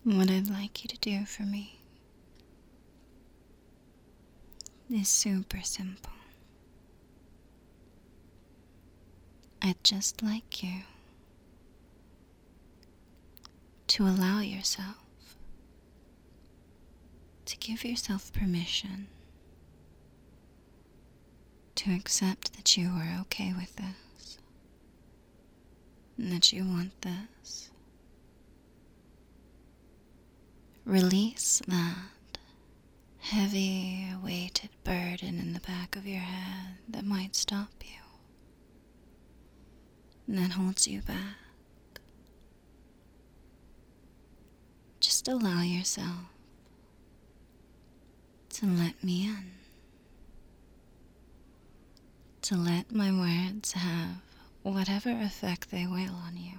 What I'd like you to do for me is super simple. I'd just like you to allow yourself, to give yourself permission to accept that you are okay with this, and that you want this. Release that heavy, weighted burden in the back of your head that might stop you, and that holds you back. Just allow yourself to let me in, to let my words have whatever effect they will on you,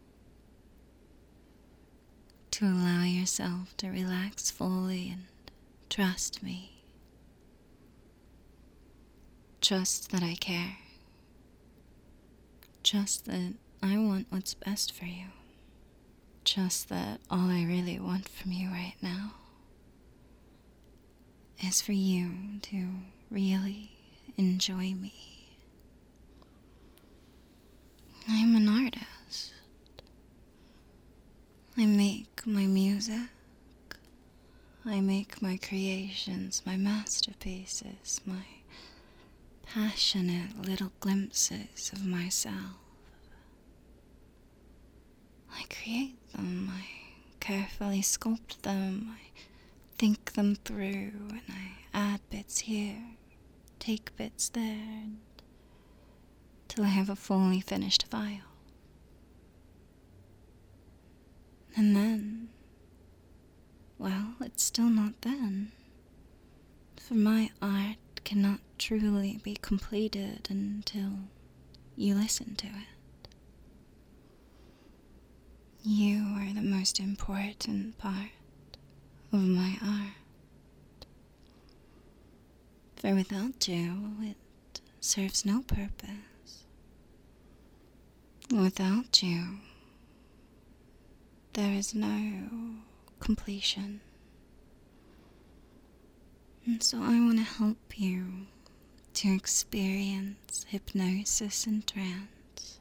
to allow yourself to relax fully and trust me. Trust that I care. Trust that I want what's best for you. Trust that all I really want from you right now is for you to really enjoy me. I'm an artist. I make my music. I make my creations, my masterpieces, my passionate little glimpses of myself. I create them, I carefully sculpt them, I think them through, and I add bits here, take bits there, till I have a fully finished file. And then, well, it's still not then, for my art cannot truly be completed until you listen to it. You are the most important part of my art. For without you, it serves no purpose. Without you, there is no completion. And so I want to help you to experience hypnosis and trance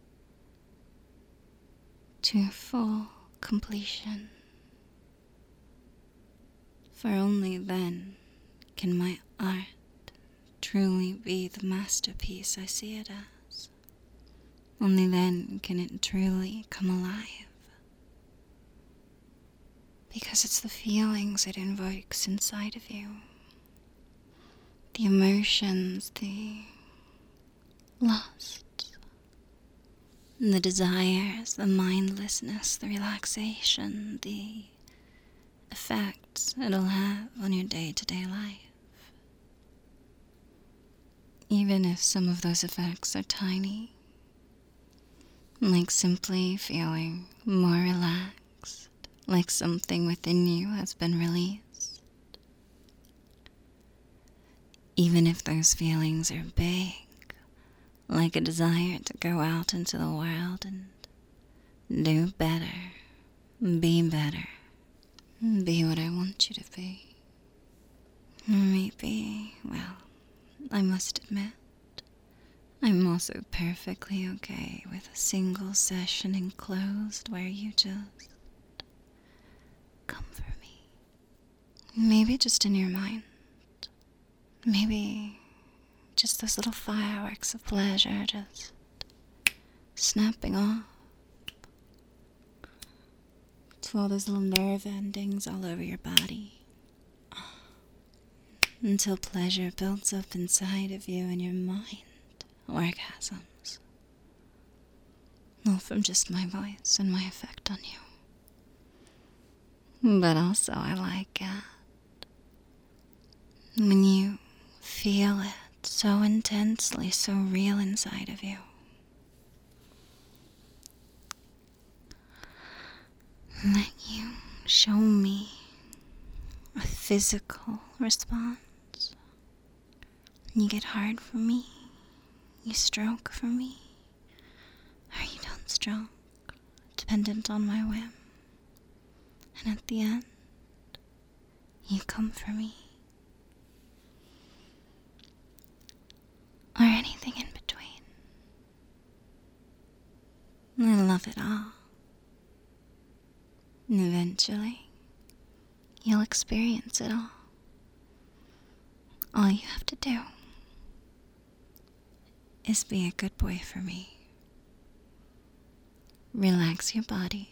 to full completion. For only then can my art truly be the masterpiece I see it as. Only then can it truly come alive. Because it's the feelings it invokes inside of you. The emotions, the lust, the desires, the mindlessness, the relaxation, the effects it'll have on your day-to-day life. Even if some of those effects are tiny, like simply feeling more relaxed, like something within you has been released. Even if those feelings are big, like a desire to go out into the world and do better, be what I want you to be. Maybe, well, I must admit, I'm also perfectly okay with a single session enclosed where you just come for me. Maybe just in your mind. Maybe just those little fireworks of pleasure just snapping off to all those little nerve endings all over your body. Until pleasure builds up inside of you and your mind orgasms. All from just my voice and my effect on you. But also I like it when you feel it so intensely, so real inside of you. That you show me a physical response. You get hard for me, you stroke for me, or you don't stroke, dependent on my whim. And at the end, you come for me. Or anything in between. I love it all. And eventually, you'll experience it all. All you have to do is be a good boy for me. Relax your body.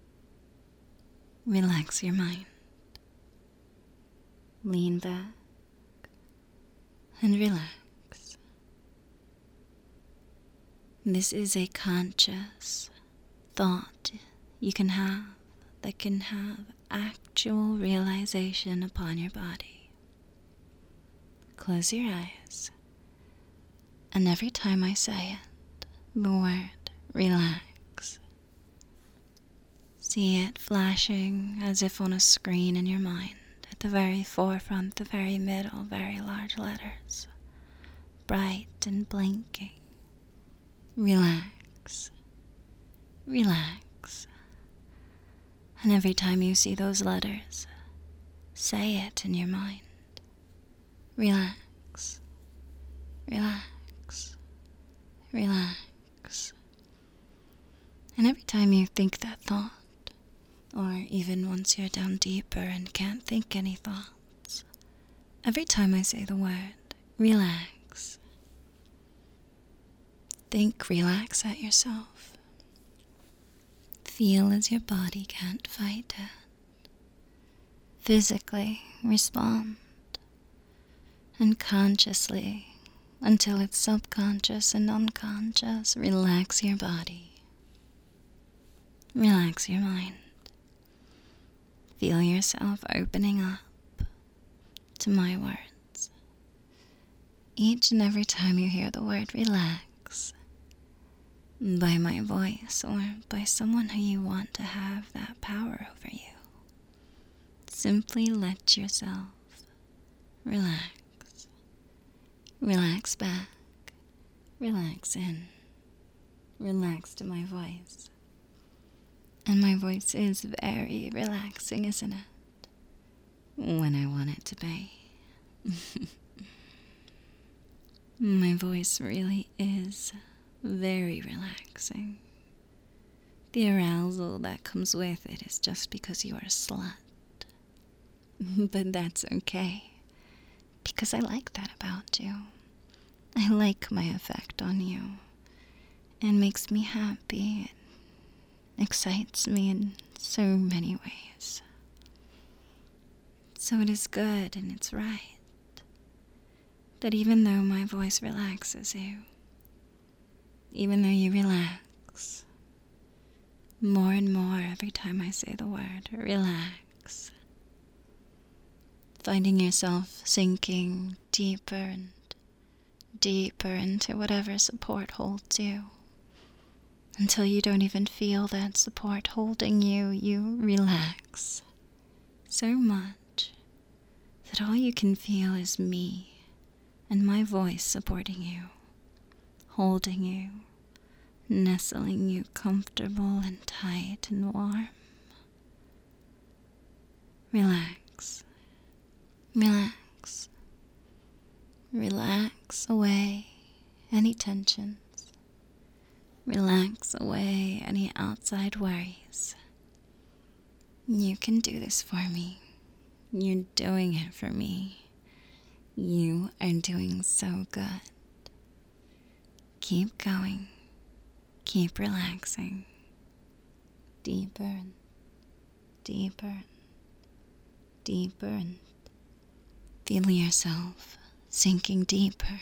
Relax your mind. Lean back and relax. This is a conscious thought you can have that can have actual realization upon your body. Close your eyes, and every time I say it, the word relax, see it flashing as if on a screen in your mind, at the very forefront, the very middle, very large letters, bright and blinking. Relax, relax. And every time you see those letters, say it in your mind. Relax, relax, relax. And every time you think that thought, or even once you're down deeper and can't think any thoughts, every time I say the word relax, think relax at yourself. Feel as your body can't fight it. Physically respond. And consciously, until it's subconscious and unconscious, relax your body. Relax your mind. Feel yourself opening up to my words. Each and every time you hear the word relax, by my voice or by someone who you want to have that power over you, simply let yourself relax. Relax back, relax in, relax to my voice. And my voice is very relaxing, isn't it? When I want it to be. My voice really is very relaxing. The arousal that comes with it is just because you are a slut. But that's okay, because I like that about you. I like my effect on you. It makes me happy. It excites me in so many ways. So it is good and it's right that even though my voice relaxes you, even though you relax more and more every time I say the word relax, finding yourself sinking deeper and deeper into whatever support holds you, until you don't even feel that support holding you, you relax so much that all you can feel is me and my voice supporting you, holding you, nestling you comfortable and tight and warm. Relax, relax, relax away any tensions. Relax away any outside worries. You can do this for me. You're doing it for me. You are doing so good. Keep going. Keep relaxing. Deeper and deeper and deeper, and feel yourself sinking deeper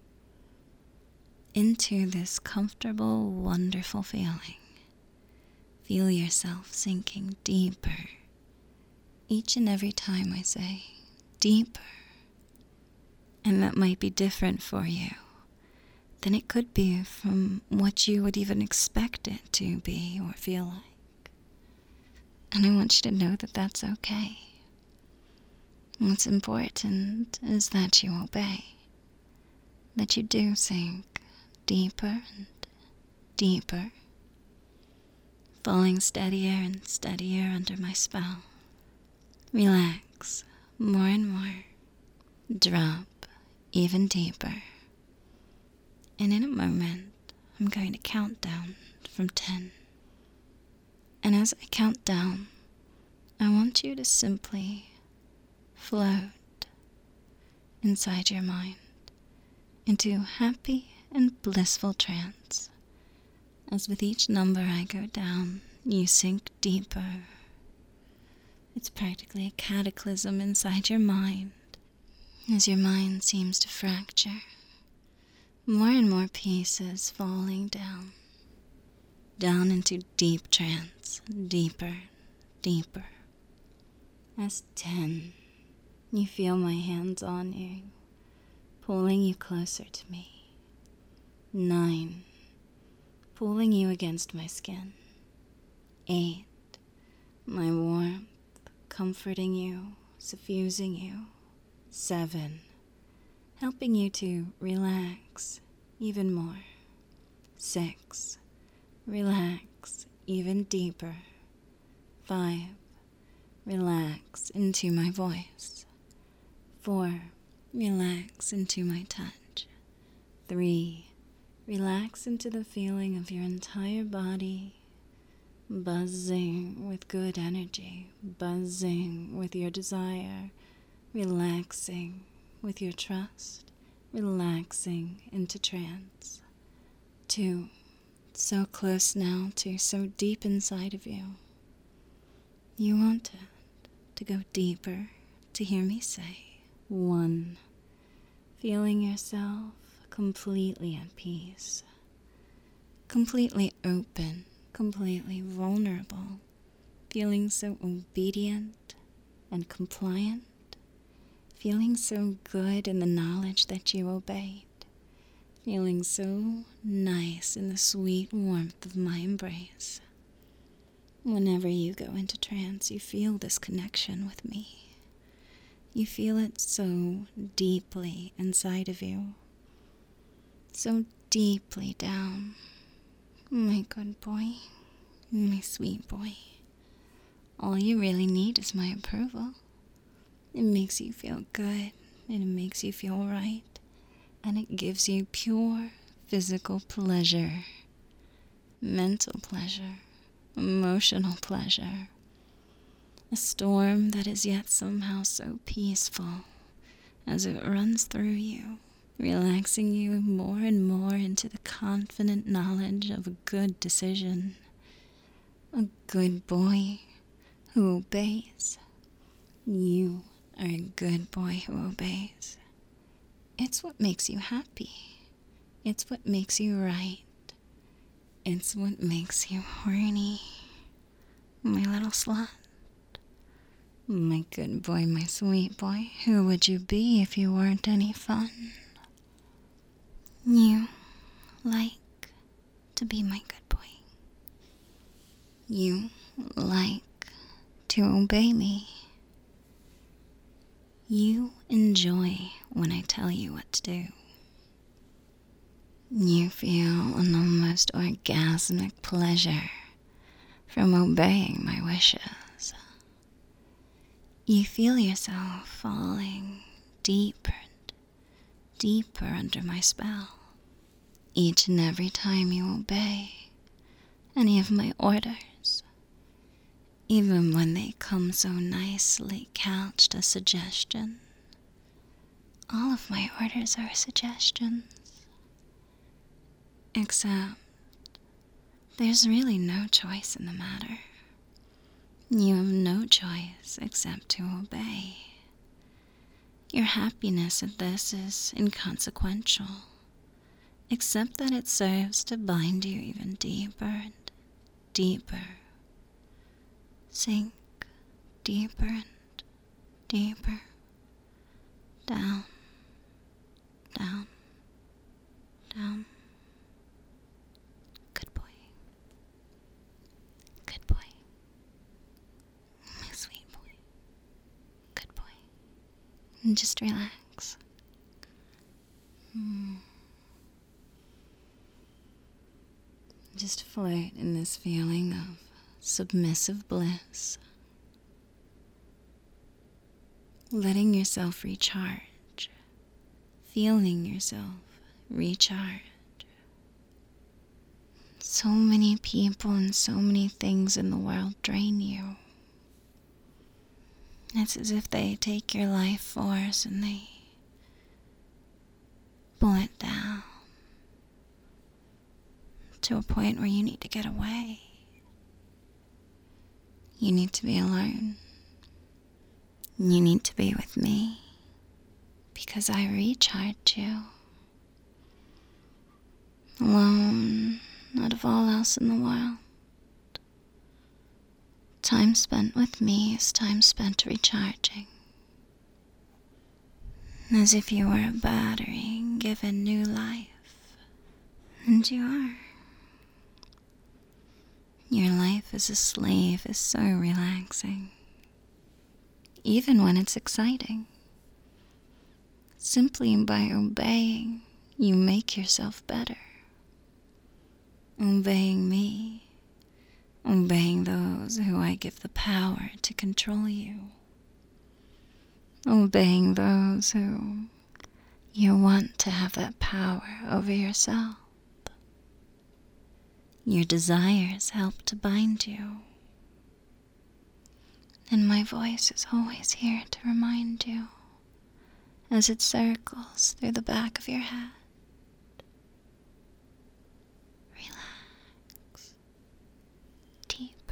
into this comfortable, wonderful feeling. Feel yourself sinking deeper each and every time I say deeper. And that might be different for you than it could be from what you would even expect it to be or feel like. And I want you to know that that's okay. What's important is that you obey, that you do sink deeper and deeper. falling steadier and steadier under my spell. Relax more and more. Drop even deeper. And in a moment, I'm going to count down from 10. And as I count down, I want you to simply float inside your mind into happy and blissful trance. As with each number I go down, you sink deeper. It's practically a cataclysm inside your mind as your mind seems to fracture. More and more pieces falling down into deep trance, deeper, deeper. As 10, you feel my hands on you, pulling you closer to me. 9, pulling you against my skin. 8, my warmth, comforting you, suffusing you. 7, helping you to relax even more. 6, relax even deeper. 5, relax into my voice. 4, relax into my touch. 3, relax into the feeling of your entire body buzzing with good energy, buzzing with your desire, relaxing with your trust, relaxing into trance. 2, so close now to so deep inside of you. You want it to go deeper, to hear me say. 1, feeling yourself completely at peace, completely open, completely vulnerable, feeling so obedient and compliant, feeling so good in the knowledge that you obeyed, feeling so nice in the sweet warmth of my embrace. Whenever you go into trance, you feel this connection with me. You feel it so deeply inside of you, so deeply down. My good boy, my sweet boy. All you really need is my approval. It makes you feel good, and it makes you feel right, and it gives you pure physical pleasure, mental pleasure, emotional pleasure. A storm that is yet somehow so peaceful as it runs through you, relaxing you more and more into the confident knowledge of a good decision, a good boy who obeys. You are a good boy who obeys. It's what makes you happy. It's what makes you right. It's what makes you horny, my little slut. My good boy, my sweet boy, who would you be if you weren't any fun? You like to be my good boy. You like to obey me. You enjoy when I tell you what to do. You feel an almost orgasmic pleasure from obeying my wishes. You feel yourself falling deeper and deeper under my spell each and every time you obey any of my orders, even when they come so nicely couched as suggestion. All of my orders are suggestions, except there's really no choice in the matter. You have no choice except to obey. Your happiness at this is inconsequential, except that it serves to bind you even deeper and deeper. Sink deeper and deeper. Down, down, down. Good boy. Good boy. My sweet boy. Good boy. And just relax. Just float in this feeling of submissive bliss, letting yourself recharge, feeling yourself recharge. So many people and so many things in the world drain you. It's as if they take your life force and they pull it down to a point where you need to get away. You need to be alone. You need to be with me because I recharge you. Alone, out of all else in the world. Time spent with me is time spent recharging. As if you were a battery given new life. And you are. Your life as a slave is so relaxing. Even when it's exciting. Simply by obeying, you make yourself better. Obeying me. Obeying those who I give the power to control you. Obeying those who you want to have that power over yourself. Your desires help to bind you. And my voice is always here to remind you as it circles through the back of your head. Relax. Deeper.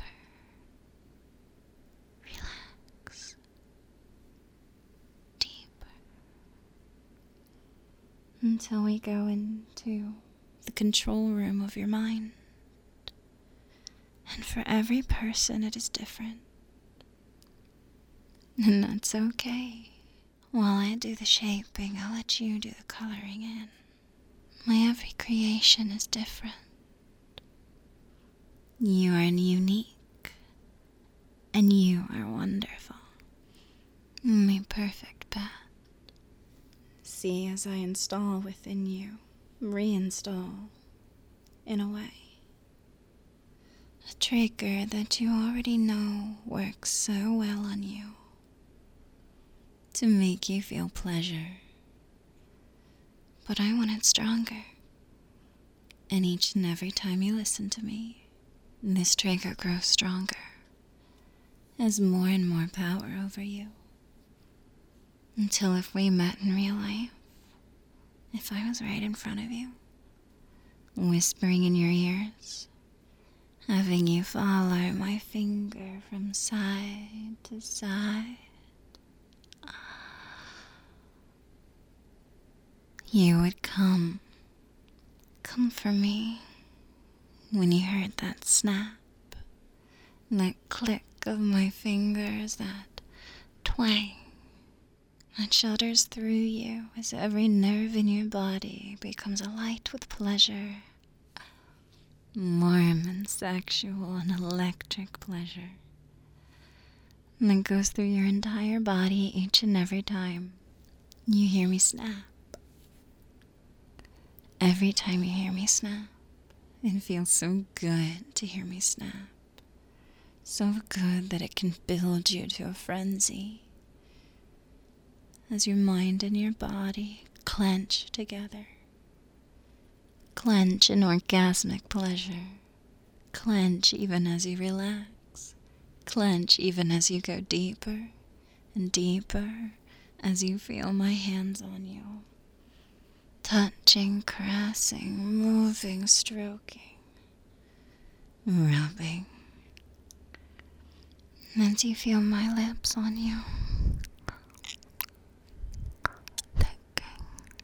Relax. Deeper. Until we go into the control room of your mind. And for every person it is different. And that's okay. While I do the shaping, I'll let you do the coloring in. My every creation is different. You are unique. And you are wonderful. My perfect pet. See as I install within you, reinstall, in a way. A trigger that you already know works so well on you to make you feel pleasure. But I want it stronger. And each and every time you listen to me, this trigger grows stronger as more and more power over you. Until if we met in real life, if I was right in front of you, whispering in your ears, having you follow my finger from side to side, you would come for me when you heard that snap, that click of my fingers, that twang that shudders through you as every nerve in your body becomes alight with pleasure. Warm and sexual and electric pleasure. And that goes through your entire body each and every time you hear me snap. Every time you hear me snap, it feels so good to hear me snap. So good that it can build you to a frenzy. As your mind and your body clench together. Clench in orgasmic pleasure. Clench even as you relax. Clench even as you go deeper and deeper as you feel my hands on you. Touching, caressing, moving, stroking, rubbing. As you feel my lips on you. Licking.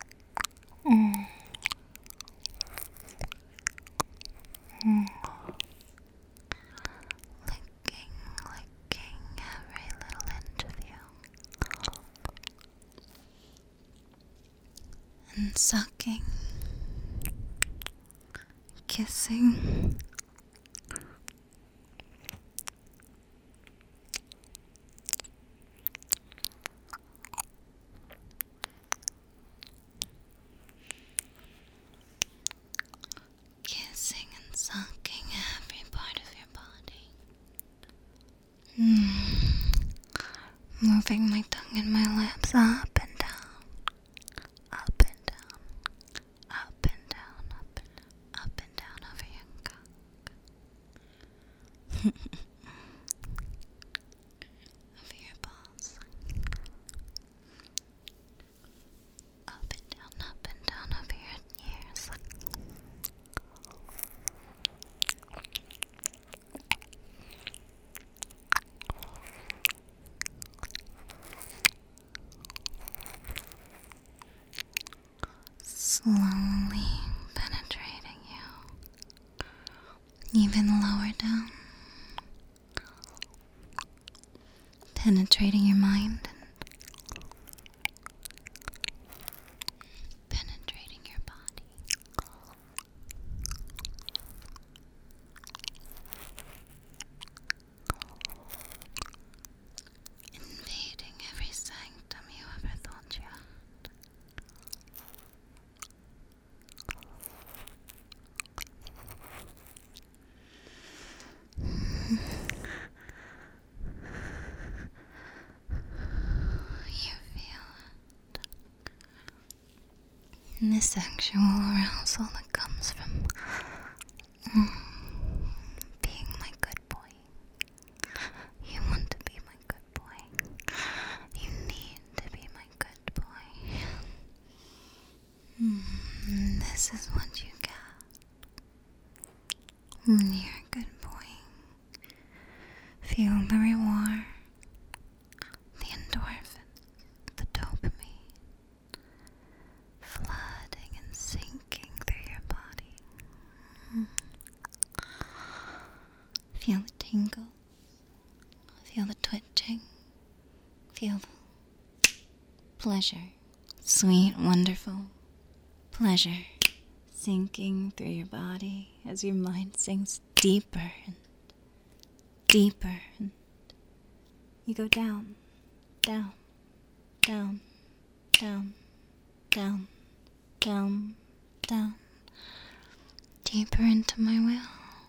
Licking every little inch of you. And sucking. Kissing. Kissing and sucking every part of your body. moving my tongue and my lips up and down, up and down, up and down, up and down over your cock. Over your balls. Up and down over your ears. Slowly penetrating you, even lower down, penetrating your mind and penetrating your body. Invading every sanctum you ever thought you had. You feel it. And the sexual arousal that comes from being my good boy. You want to be my good boy. You need to be my good boy. This is what you get when you're a good boy. Feel the reward, the endorphin, the dopamine, flooding and sinking through your body. Feel the tingle, feel the twitching, feel the pleasure, sweet, wonderful pleasure sinking through your body as your mind sinks deeper and deeper, and you go down, down, down, down, down, down, down, deeper into my will,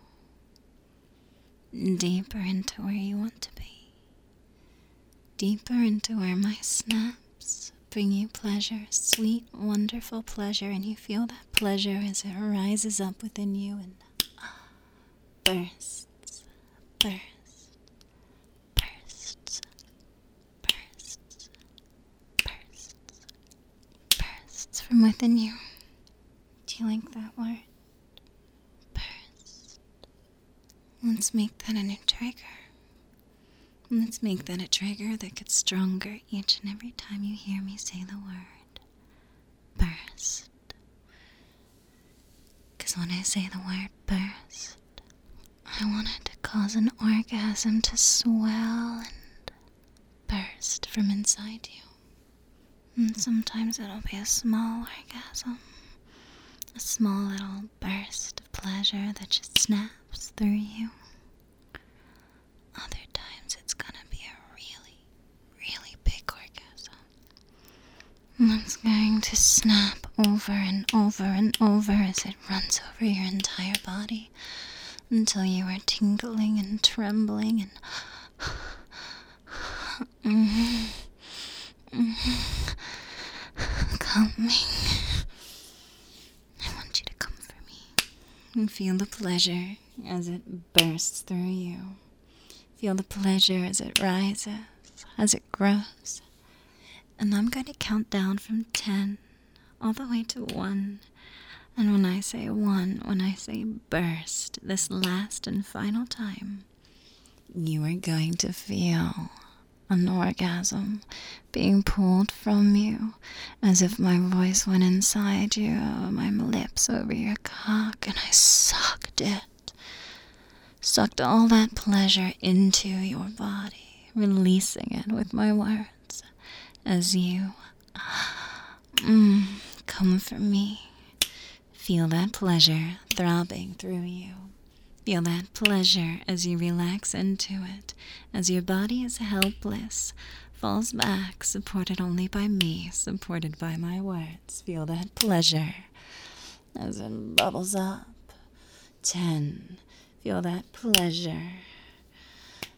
deeper into where you want to be, deeper into where my snaps bring you pleasure, sweet, wonderful pleasure, and you feel that pleasure as it rises up within you and bursts, bursts, bursts, bursts, bursts, bursts from within you. Do you like that word? Burst. Let's make that a new trigger. Let's make that a trigger that gets stronger each and every time you hear me say the word burst. Because when I say the word burst, I want it to cause an orgasm to swell and burst from inside you. And sometimes it'll be a small orgasm, a small little burst of pleasure that just snaps through you. Other times it's gonna be a really, really big orgasm. That's going to snap over and over and over as it runs over your entire body until you are tingling and trembling and coming. I want you to come for me and feel the pleasure as it bursts through you. Feel the pleasure as it rises, as it grows. And I'm going to count down from 10 all the way to 1. And when I say 1, when I say burst, this last and final time, you are going to feel an orgasm being pulled from you as if my voice went inside you, my lips over your cock, and I sucked all that pleasure into your body, releasing it with my words as you come for me. Feel that pleasure throbbing through you. Feel that pleasure as you relax into it, as your body is helpless, falls back, supported only by me, supported by my words. Feel that pleasure as it bubbles up. 10. Feel that pleasure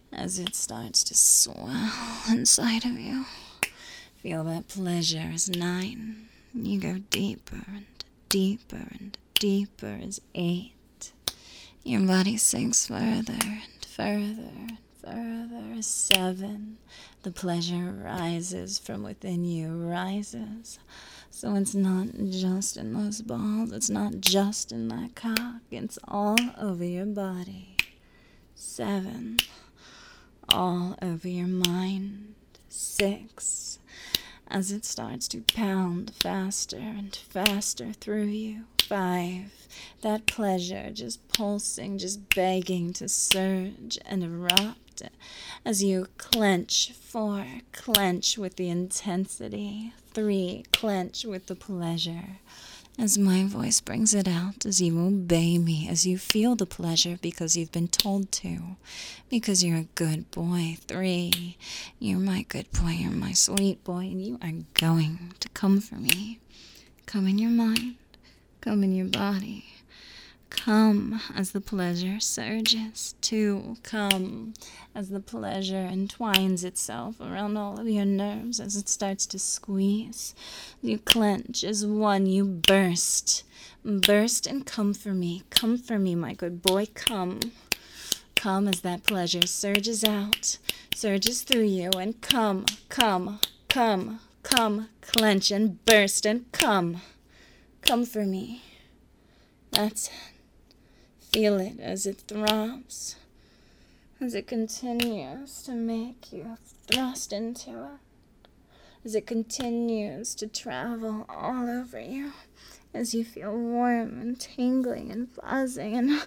as it starts to swell inside of you. Feel that pleasure as 9. You go deeper and deeper and deeper as 8. Your body sinks further and further and further as 7. The pleasure rises from within you, rises. So it's not just in those balls, it's not just in that cock, it's all over your body. 7. All over your mind. 6. As it starts to pound faster and faster through you. 5. That pleasure just pulsing, just begging to surge and erupt as you clench. 4. Clench with the intensity. 3. Clench with the pleasure. As my voice brings it out, as you obey me, as you feel the pleasure because you've been told to, because you're a good boy. 3, you're my good boy, you're my sweet boy, and you are going to come for me. Come in your mind, come in your body. Come as the pleasure surges. 2, come as the pleasure entwines itself around all of your nerves as it starts to squeeze. You clench. As 1, you burst. Burst and come for me. Come for me, my good boy. Come. Come as that pleasure surges out, surges through you, and come, come, come, come. Clench and burst and come. Come for me. That's it. Feel it as it throbs, as it continues to make you thrust into it, as it continues to travel all over you, as you feel warm and tingling and buzzing and...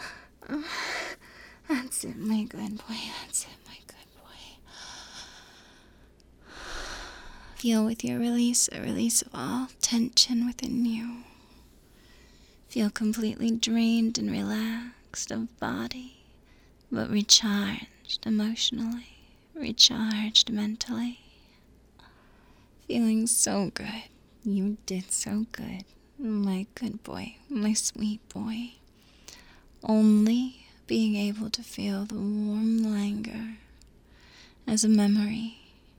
that's it, my good boy, that's it, my good boy. Feel with your release, a release of all tension within you. Feel completely drained and relaxed of body, but recharged emotionally, recharged mentally. Feeling so good. You did so good. My good boy, my sweet boy. Only being able to feel the warm languor as a memory.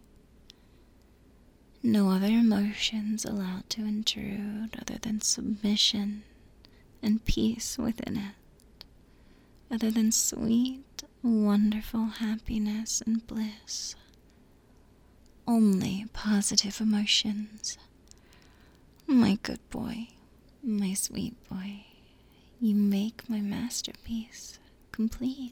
No other emotions allowed to intrude other than submission and peace within it, other than sweet, wonderful happiness and bliss. Only positive emotions. My good boy, my sweet boy, you make my masterpiece complete.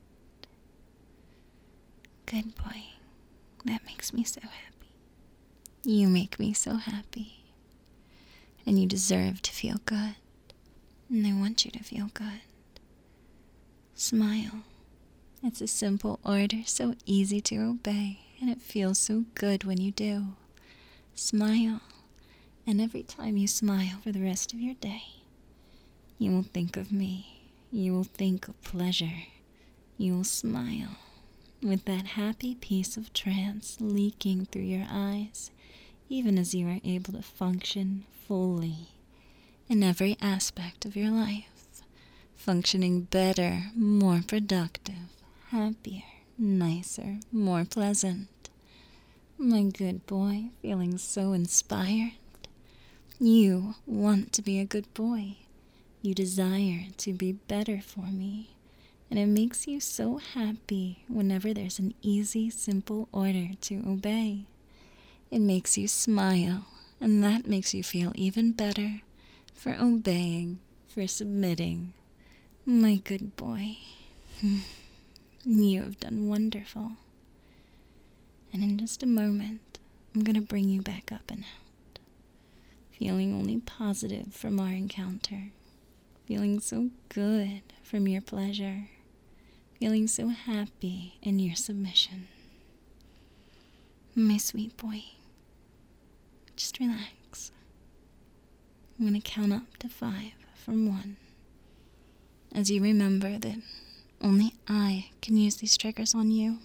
Good boy, that makes me so happy. You make me so happy, and you deserve to feel good. And I want you to feel good. Smile. It's a simple order, so easy to obey, and it feels so good when you do. Smile. And every time you smile for the rest of your day, you will think of me. You will think of pleasure. You will smile with that happy piece of trance leaking through your eyes, even as you are able to function fully in every aspect of your life, functioning better, more productive, happier, nicer, more pleasant. My good boy, feeling so inspired. You want to be a good boy. You desire to be better for me. And it makes you so happy whenever there's an easy, simple order to obey. It makes you smile, and that makes you feel even better for obeying, for submitting. My good boy, you have done wonderful. And in just a moment, I'm going to bring you back up and out, feeling only positive from our encounter, feeling so good from your pleasure, feeling so happy in your submission. My sweet boy, just relax. I'm going to count up to 5 from 1. As you remember that only I can use these triggers on you.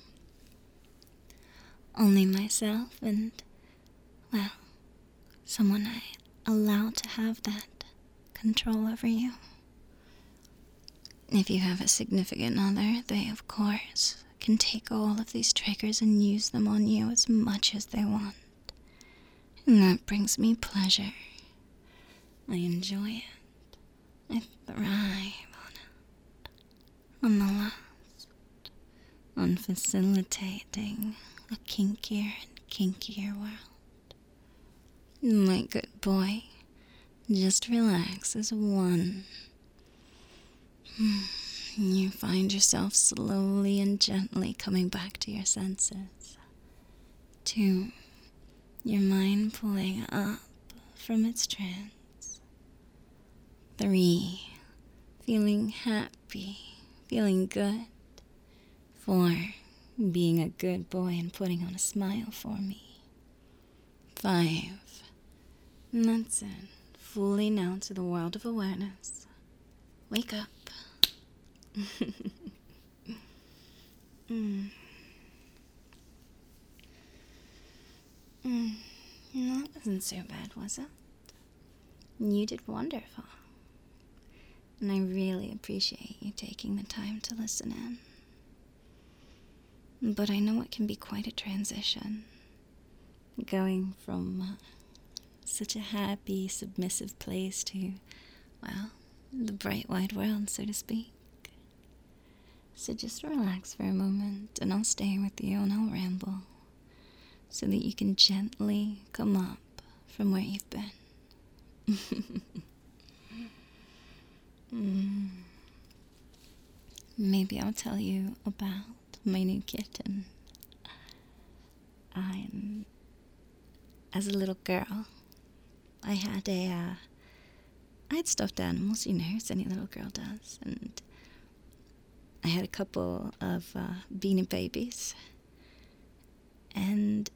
Only myself and, well, someone I allow to have that control over you. If you have a significant other, they, of course, can take all of these triggers and use them on you as much as they want. And that brings me pleasure. I enjoy it. I thrive on it. On the lust. On facilitating a kinkier and kinkier world. My good boy, just relax as one. You find yourself slowly and gently coming back to your senses. 2, your mind pulling up from its trance. 3, feeling happy, feeling good. 4, being a good boy and putting on a smile for me. 5, and that's it. Fully now to the world of awareness. Wake up. That wasn't so bad, was it? You did wonderful. And I really appreciate you taking the time to listen in. But I know it can be quite a transition. Going from such a happy, submissive place to, well, the bright wide world, so to speak. So just relax for a moment, and I'll stay with you and I'll ramble, so that you can gently come up from where you've been. Maybe I'll tell you about my new kitten. As a little girl, I had stuffed animals, as any little girl does, and I had a couple of Beanie Babies, and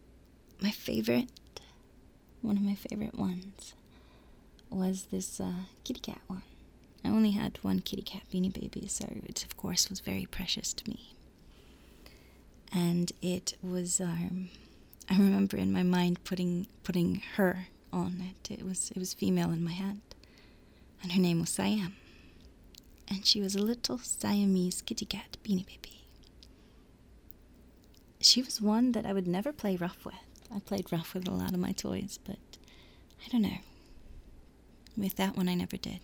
one of my favorite ones was this kitty cat one. I only had one kitty cat Beanie Baby, so it of course was very precious to me. And it was, I remember in my mind putting her on it. It was female in my head, and her name was Siam. And she was a little Siamese kitty cat Beanie Baby. She was one that I would never play rough with. I played rough with a lot of my toys, but I don't know. With that one, I never did.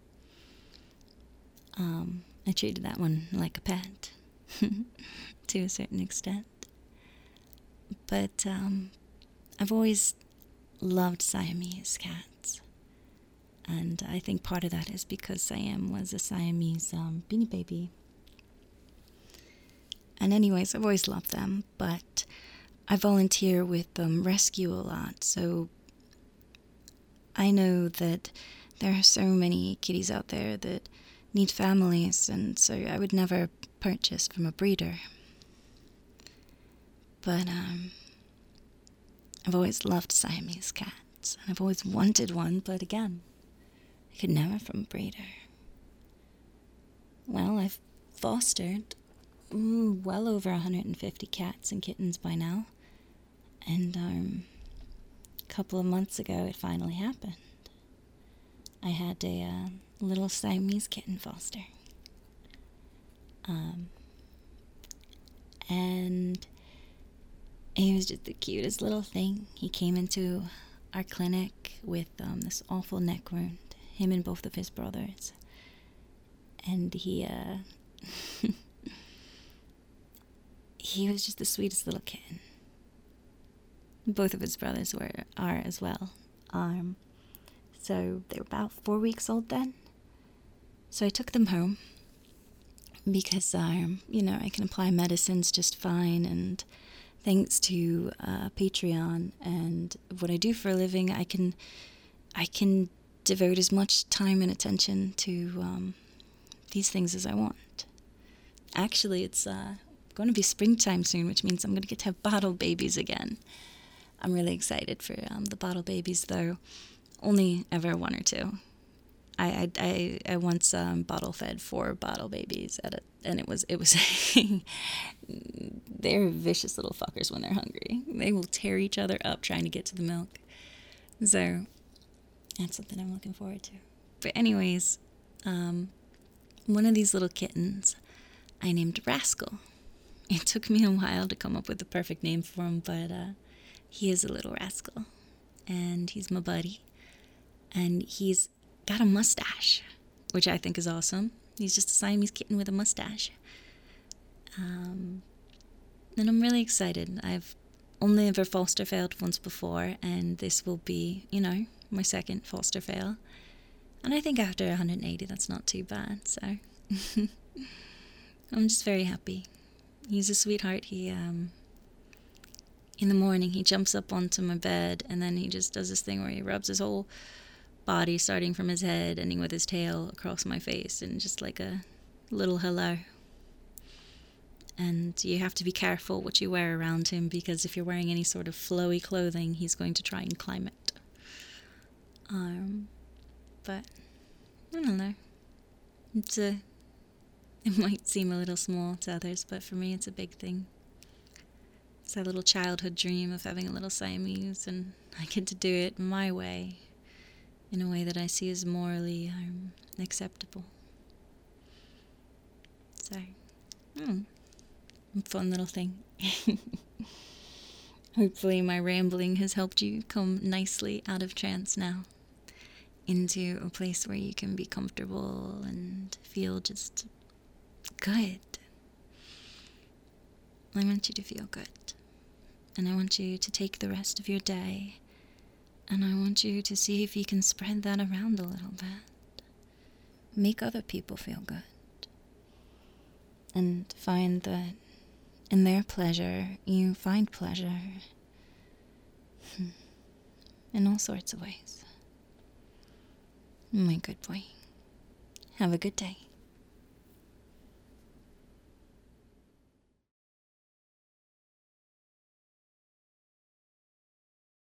I treated that one like a pet, to a certain extent. But I've always loved Siamese cats. And I think part of that is because Siam was a Siamese Beanie Baby. And anyways, I've always loved them, but I volunteer with rescue a lot, so I know that there are so many kitties out there that need families, and so I would never purchase from a breeder. But I've always loved Siamese cats, and I've always wanted one, but again, I could never from a breeder. Well, I've fostered well over 150 cats and kittens by now, and a couple of months ago it finally happened. I had a little Siamese kitten foster. And he was just the cutest little thing. He came into our clinic with this awful neck wound, him and both of his brothers. And he was just the sweetest little kitten. Both of his brothers are as well. So they were about 4 weeks old then. So I took them home because, I can apply medicines just fine, and thanks to Patreon and what I do for a living, I can devote as much time and attention to these things as I want. Actually, it's going to be springtime soon, which means I'm going to get to have bottle babies again. I'm really excited for the bottle babies, though. Only ever 1 or 2. I once bottle fed 4 bottle babies and it was they're vicious little fuckers when they're hungry. They will tear each other up trying to get to the milk. So that's something I'm looking forward to. But anyways, one of these little kittens I named Rascal. It took me a while to come up with the perfect name for him, but he is a little rascal. And he's my buddy. And he's got a mustache, which I think is awesome. He's just a Siamese kitten with a mustache. And I'm really excited. I've only ever foster failed once before, and this will be, my second foster fail. And I think after 180, that's not too bad, so I'm just very happy. He's a sweetheart. He, in the morning, he jumps up onto my bed, and then he just does this thing where he rubs his whole body, starting from his head, ending with his tail, across my face, and just like a little hello. And you have to be careful what you wear around him, because if you're wearing any sort of flowy clothing, he's going to try and climb it. But I don't know. It might seem a little small to others, but for me it's a big thing. It's that little childhood dream of having a little Siamese, and I get to do it my way, in a way that I see as morally acceptable. So, fun little thing. Hopefully my rambling has helped you come nicely out of trance now into a place where you can be comfortable and feel just good. I want you to feel good. And I want you to take the rest of your day, and I want you to see if you can spread that around a little bit. Make other people feel good. And find that in their pleasure, you find pleasure in all sorts of ways. My good boy. Have a good day.